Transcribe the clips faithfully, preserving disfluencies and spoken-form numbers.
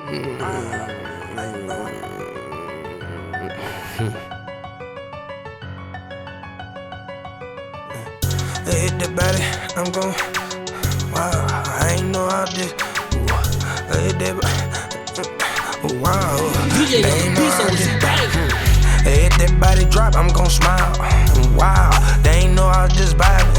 Hit the body, I'm gon' wow, I ain't know how this. Hit that body, wow, D J ain't know how was this. bang. Hit that body drop, I'm gon' smile. Wow, they ain't know I just vibe.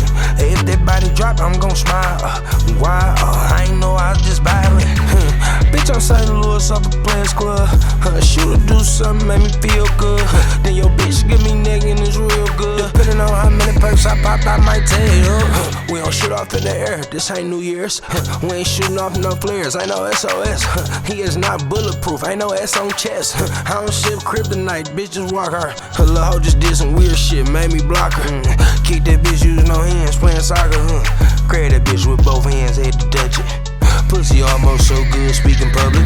If that body drop, I'm gon' smile. Wow, I ain't know I just vibe. Bitch, I'm Saint Louis up a Players Club. Shoot or do something, make me feel good. Then your bitch give me neck and it's real good. Depending on how many perks I pop, I might tell you. We don't shoot off in the air, this ain't New Year's. We ain't shooting off no flares, ain't no S O S. He is not bulletproof, ain't no S on chest. I don't ship kryptonite, bitch, just walk her. Her little hoe just did some weird shit, made me block her. Mm. Kick that bitch using no hands, playing soccer. Mm. Grab that bitch with both hands, had to touch it. Pussy almost so good, speaking public.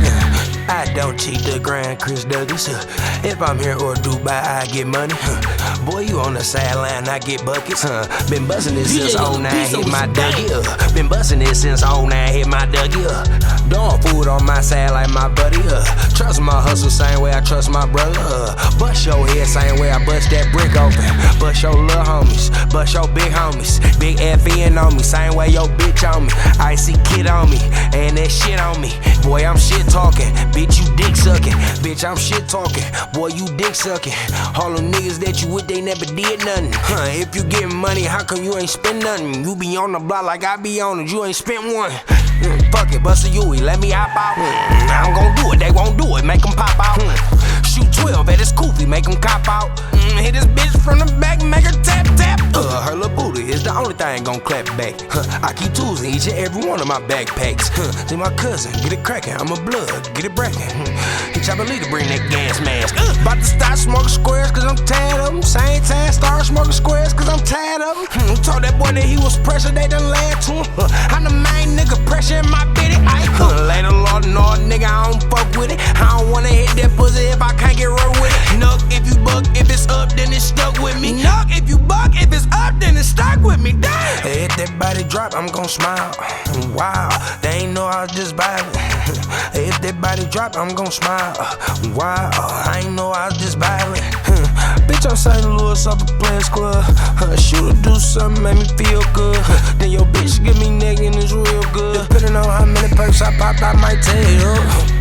I don't cheat the grind, Chris Douglas. If I'm here or Dubai, I get money. Boy, you on the sideline, I get buckets. Been bustin' this since oh nine, hit my Dougie. Been bustin' this since oh nine, hit my Dougie. Dog food on my side like my buddy. Trust my hustle, same way I trust my brother. Bust your head, same way I bust that brick open. Bust your little homies, bust your big homies. Big F N on me, same way your bitch on me. Icy kid on me. And that shit on me, boy, I'm shit talking. Bitch, you dick sucking. Bitch, I'm shit talking. Boy, you dick sucking. All them niggas that you with, they never did nothing. Huh, if you getting money, how come you ain't spend nothing? You be on the block like I be on it, you ain't spent one. Mm, fuck it, bust a Yui, let me hop out. Mm, I don't gon' do it, they won't do it, make them pop out. Mm, shoot twelve at his koofy, make them cop out. Mm, hit this bitch from the back, make her tap tap. Uh, her little booty is the only thing gon' clap back. Huh, I keep tools in each and every one of my backpacks. Huh, see my cousin, get it crackin', I'm a blood, get it brackin'. Hmm, he chop a lead to bring that gas mask. Uh, about to start smoking squares cause I'm tired of them. Same time start smoking squares cause I'm tired of them. Hmm, told that boy that he was pressure, they done laughed to him. Huh, I'm the main nigga pressure in my bitty. I huh, later Lord, no nigga, I don't fuck with it. I don't wanna hit that pussy if I can't get roll with it. Nuck if you buck, if it's up, then it's stuck with me. Nuck if you buck, if it's up, then it's stuck with me. Damn. If that body drop, I'm gon' smile. Wow, they ain't know I was just vibing. If that body drop, I'm gon' smile. Wow, I ain't know I was just vibing. Bitch, I'm Saint Louis up a Players Club. Shoot or do something, make me feel good. Then your bitch give me neck and it's real good. Depending on how many perks I pop, I might tell you.